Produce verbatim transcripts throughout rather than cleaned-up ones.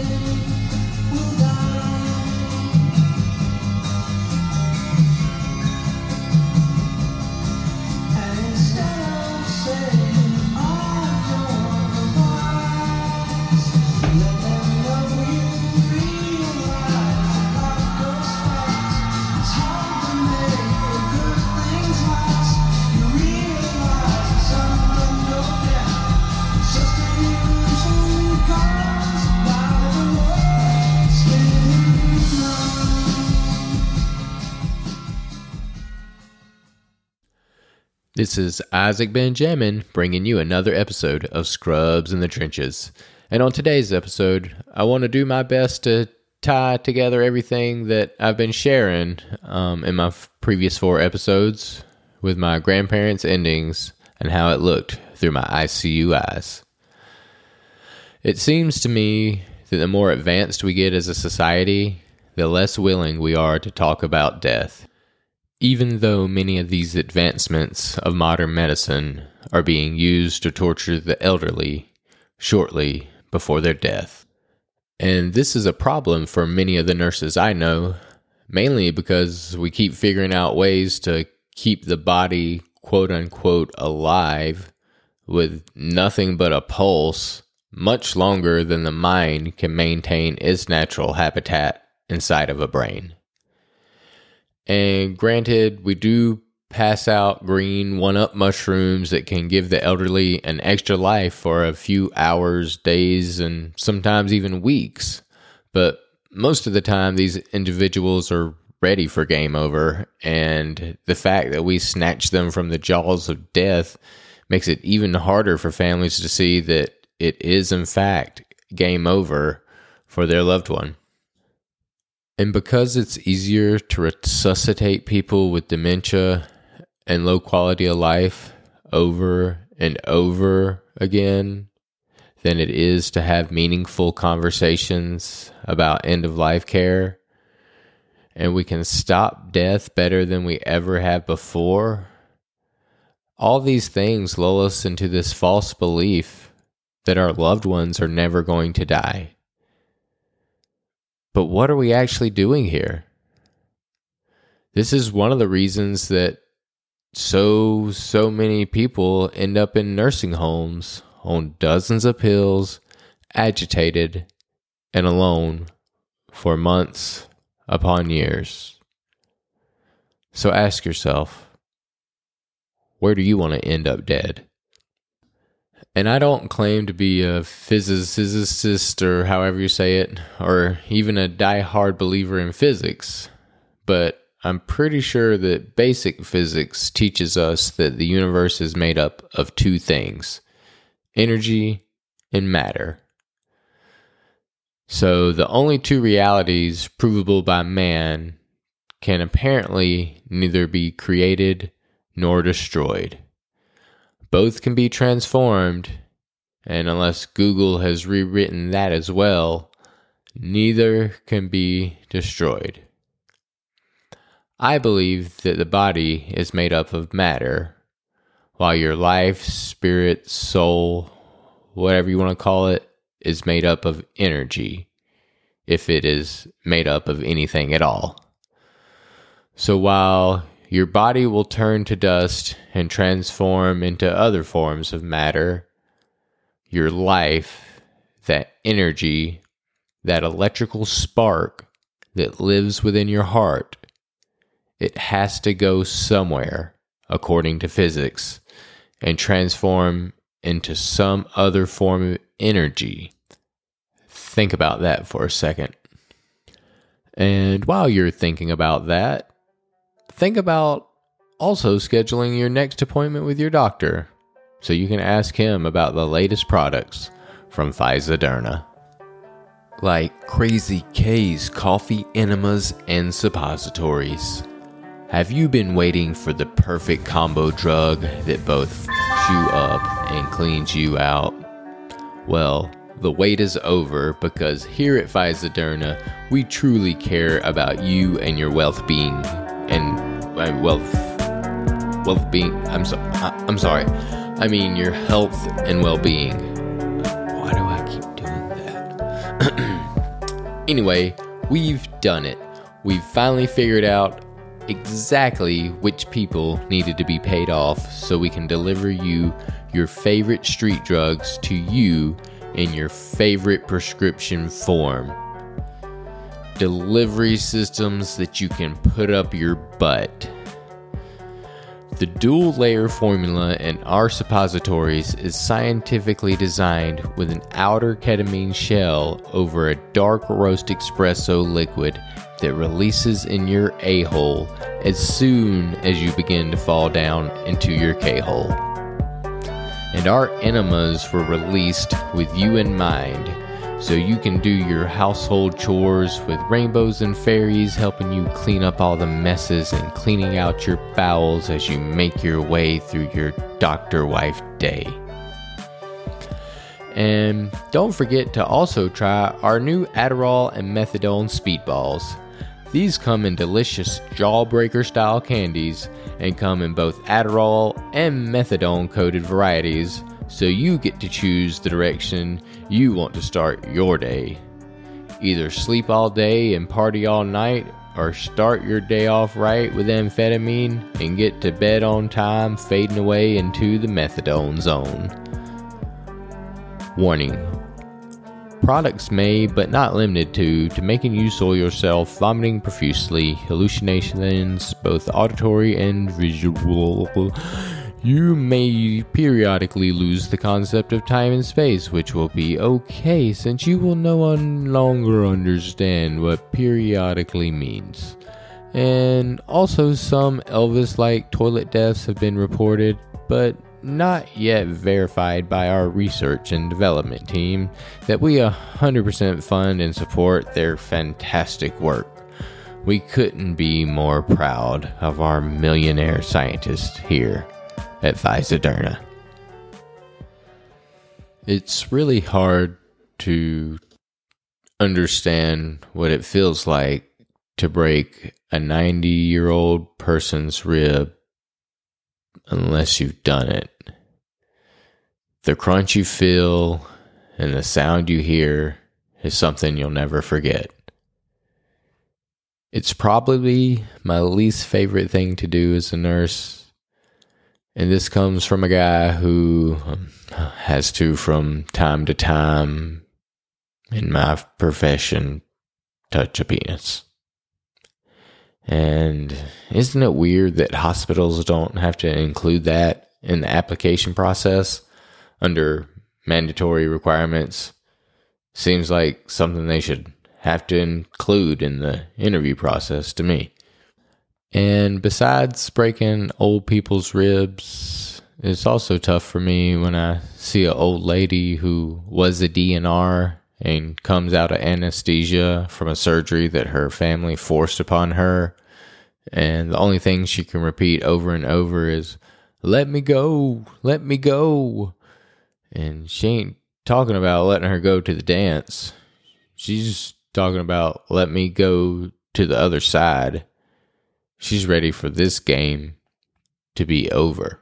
This is Isaac Benjamin bringing you another episode of Scrubs in the Trenches. And on today's episode, I want to do my best to tie together everything that I've been sharing um, in my f- previous four episodes with my grandparents' endings and how it looked through my I C U eyes. It seems to me that the more advanced we get as a society, the less willing we are to talk about death. Even though many of these advancements of modern medicine are being used to torture the elderly shortly before their death. And this is a problem for many of the nurses I know, mainly because we keep figuring out ways to keep the body quote-unquote alive with nothing but a pulse much longer than the mind can maintain its natural habitat inside of a brain. And granted, we do pass out green one-up mushrooms that can give the elderly an extra life for a few hours, days, and sometimes even weeks. But most of the time, these individuals are ready for game over, and the fact that we snatch them from the jaws of death makes it even harder for families to see that it is, in fact, game over for their loved one. And because it's easier to resuscitate people with dementia and low quality of life over and over again than it is to have meaningful conversations about end-of-life care, and we can stop death better than we ever have before, all these things lull us into this false belief that our loved ones are never going to die. But what are we actually doing here? This is one of the reasons that so, so many people end up in nursing homes on dozens of pills, agitated, and alone for months upon years. So ask yourself, where do you want to end up dead? And I don't claim to be a physicist or however you say it, or even a die-hard believer in physics, but I'm pretty sure that basic physics teaches us that the universe is made up of two things, energy and matter. So the only two realities provable by man can apparently neither be created nor destroyed. Both can be transformed, and unless Google has rewritten that as well, neither can be destroyed. I believe that the body is made up of matter, while your life, spirit, soul, whatever you want to call it, is made up of energy, if it is made up of anything at all. So while your body will turn to dust and transform into other forms of matter, your life, that energy, that electrical spark that lives within your heart, it has to go somewhere, according to physics, and transform into some other form of energy. Think about that for a second. And while you're thinking about that, think about also scheduling your next appointment with your doctor so you can ask him about the latest products from Pfizer-Derna. Like Crazy K's coffee enemas and suppositories. Have you been waiting for the perfect combo drug that both chew up and cleans you out? Well, the wait is over because here at Pfizer-Derna, we truly care about you and your well-being and uh, wealth, well-being. I'm so, I'm sorry. I mean your health and well-being. Why do I keep doing that? Anyway, we've done it. We've finally figured out exactly which people needed to be paid off so we can deliver you your favorite street drugs to you in your favorite prescription form. Delivery systems that you can put up your butt. The dual layer formula in our suppositories is scientifically designed with an outer ketamine shell over a dark roast espresso liquid that releases in your a-hole as soon as you begin to fall down into your k-hole. And our enemas were released with you in mind, so you can do your household chores with rainbows and fairies helping you clean up all the messes and cleaning out your bowels as you make your way through your doctor wife day. And don't forget to also try our new Adderall and Methadone Speedballs. These come in delicious Jawbreaker style candies and come in both Adderall and Methadone coated varieties, so you get to choose the direction you want to start your day. Either sleep all day and party all night, or start your day off right with amphetamine and get to bed on time, fading away into the methadone zone. Warning. Products may, but not limited to, to making you soil yourself, vomiting profusely, hallucinations, both auditory and visual. You may periodically lose the concept of time and space, which will be okay since you will no longer understand what periodically means. And also some Elvis-like toilet deaths have been reported, but not yet verified by our research and development team that we one hundred percent fund and support their fantastic work. We couldn't be more proud of our millionaire scientists here at Pfizer-Derna. It's really hard to understand what it feels like to break a ninety-year-old person's rib unless you've done it. The crunch you feel and the sound you hear is something you'll never forget. It's probably my least favorite thing to do as a nurse. And this comes from a guy who has to, from time to time, in my profession, touch a penis. And isn't it weird that hospitals don't have to include that in the application process under mandatory requirements? Seems like something they should have to include in the interview process to me. And besides breaking old people's ribs, it's also tough for me when I see an old lady who was a D N R and comes out of anesthesia from a surgery that her family forced upon her. And the only thing she can repeat over and over is, "Let me go, let me go." And she ain't talking about letting her go to the dance. She's talking about, "Let me go to the other side." She's ready for this game to be over.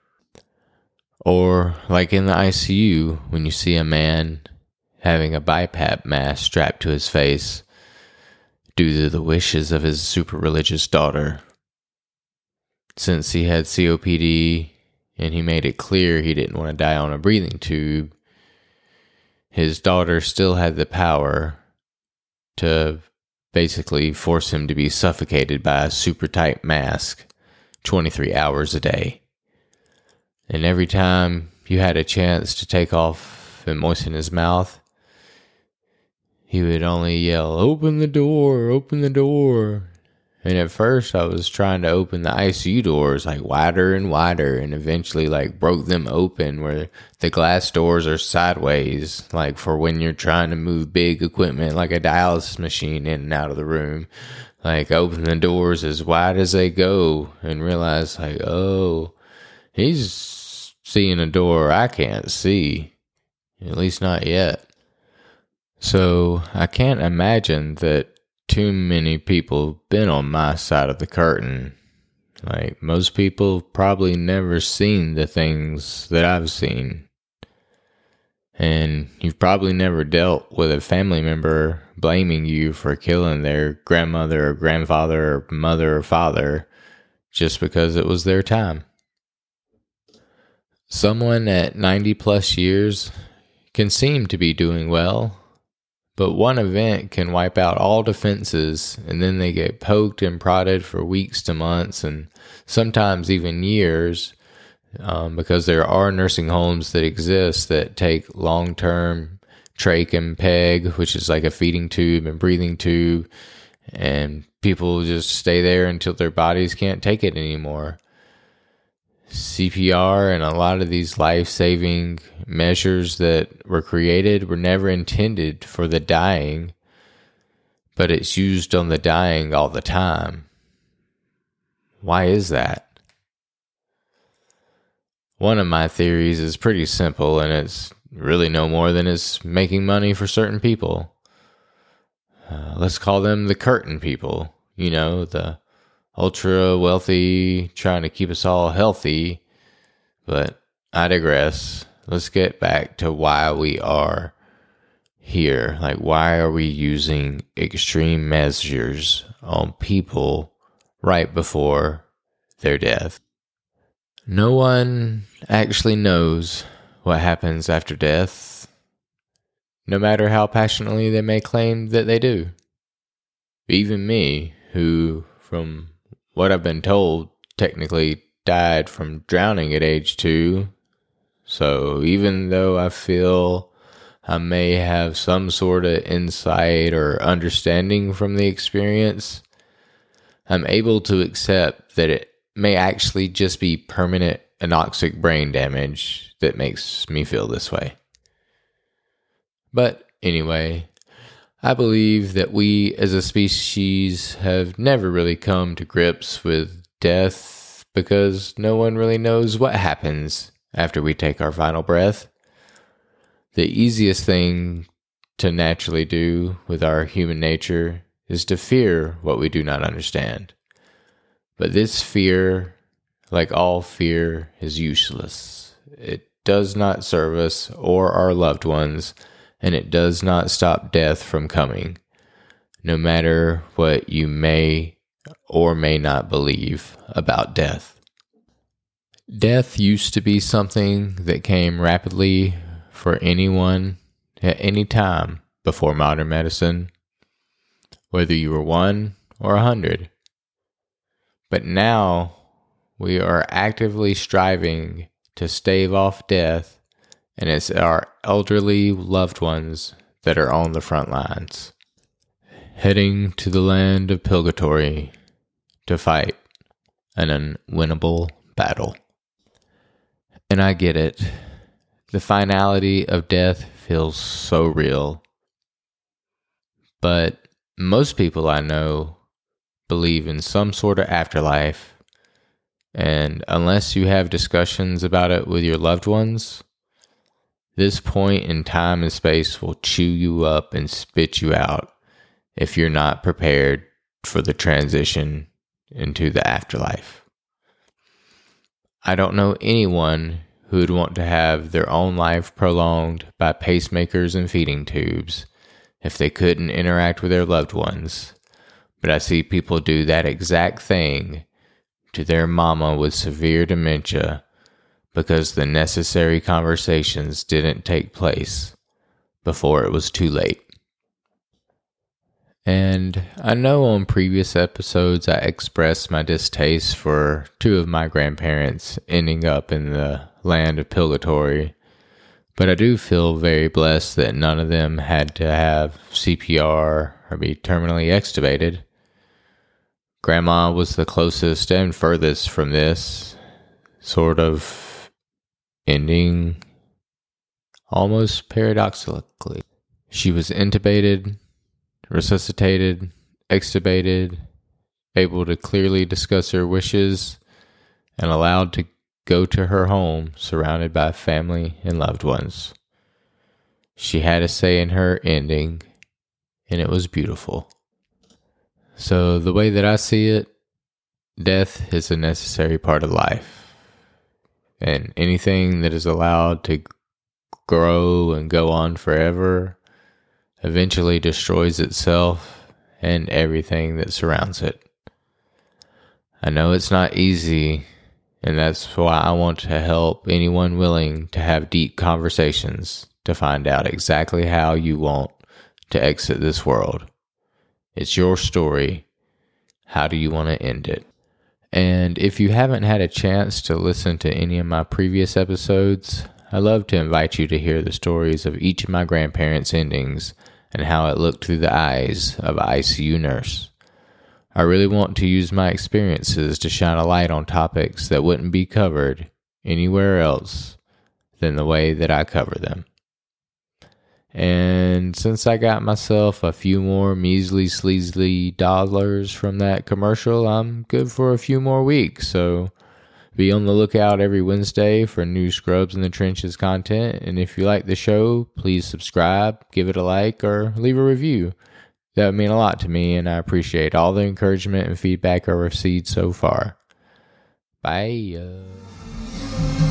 Or like in the I C U, when you see a man having a BiPAP mask strapped to his face due to the wishes of his super religious daughter. Since he had C O P D and he made it clear he didn't want to die on a breathing tube, his daughter still had the power to basically force him to be suffocated by a super tight mask twenty-three hours a day. And every time you had a chance to take off and moisten his mouth, he would only yell, "Open the door, open the door." And at first I was trying to open the I C U doors like wider and wider, and eventually like broke them open where the glass doors are sideways, like for when you're trying to move big equipment like a dialysis machine in and out of the room. Like open the doors as wide as they go and realize like, oh, he's seeing a door I can't see, at least not yet. So I can't imagine that too many people have been on my side of the curtain. Like, most people have probably never seen the things that I've seen. And you've probably never dealt with a family member blaming you for killing their grandmother or grandfather or mother or father just because it was their time. Someone at ninety plus years can seem to be doing well, but one event can wipe out all defenses, and then they get poked and prodded for weeks to months and sometimes even years, um, because there are nursing homes that exist that take long-term trach and peg, which is like a feeding tube and breathing tube, and people just stay there until their bodies can't take it anymore. C P R and a lot of these life-saving measures that were created were never intended for the dying, but it's used on the dying all the time. Why is that? One of my theories is pretty simple, and it's really no more than it's making money for certain people. Uh, let's call them the curtain people, you know, the ultra wealthy, trying to keep us all healthy. But I digress. Let's get back to why we are here. Like, why are we using extreme measures on people right before their death? No one actually knows what happens after death, no matter how passionately they may claim that they do. Even me, who, from what I've been told, technically died from drowning at age two. So even though I feel I may have some sort of insight or understanding from the experience, I'm able to accept that it may actually just be permanent anoxic brain damage that makes me feel this way. But anyway, I believe that we as a species have never really come to grips with death because no one really knows what happens after we take our final breath. The easiest thing to naturally do with our human nature is to fear what we do not understand. But this fear, like all fear, is useless. It does not serve us or our loved ones, and it does not stop death from coming, no matter what you may or may not believe about death. Death used to be something that came rapidly for anyone at any time before modern medicine, whether you were one or a hundred. But now we are actively striving to stave off death, and it's our elderly loved ones that are on the front lines, heading to the land of purgatory to fight an unwinnable battle. And I get it. The finality of death feels so real. But most people I know believe in some sort of afterlife, and unless you have discussions about it with your loved ones, this point in time and space will chew you up and spit you out if you're not prepared for the transition into the afterlife. I don't know anyone who would want to have their own life prolonged by pacemakers and feeding tubes if they couldn't interact with their loved ones. But I see people do that exact thing to their mama with severe dementia because the necessary conversations didn't take place before it was too late. And I know on previous episodes I expressed my distaste for two of my grandparents ending up in the land of purgatory, but I do feel very blessed that none of them had to have C P R or be terminally extubated. Grandma was the closest and furthest from this sort of ending, almost paradoxically. She was intubated, resuscitated, extubated, able to clearly discuss her wishes, and allowed to go to her home surrounded by family and loved ones. She had a say in her ending, and it was beautiful. So the way that I see it, death is a necessary part of life. And anything that is allowed to grow and go on forever eventually destroys itself and everything that surrounds it. I know it's not easy, and that's why I want to help anyone willing to have deep conversations to find out exactly how you want to exit this world. It's your story. How do you want to end it? And if you haven't had a chance to listen to any of my previous episodes, I'd love to invite you to hear the stories of each of my grandparents' endings and how it looked through the eyes of an I C U nurse. I really want to use my experiences to shine a light on topics that wouldn't be covered anywhere else than the way that I cover them. And since I got myself a few more measly, sleazy dollars from that commercial, I'm good for a few more weeks. So be on the lookout every Wednesday for new Scrubs in the Trenches content. And if you like the show, please subscribe, give it a like, or leave a review. That would mean a lot to me, and I appreciate all the encouragement and feedback I've received so far. Bye.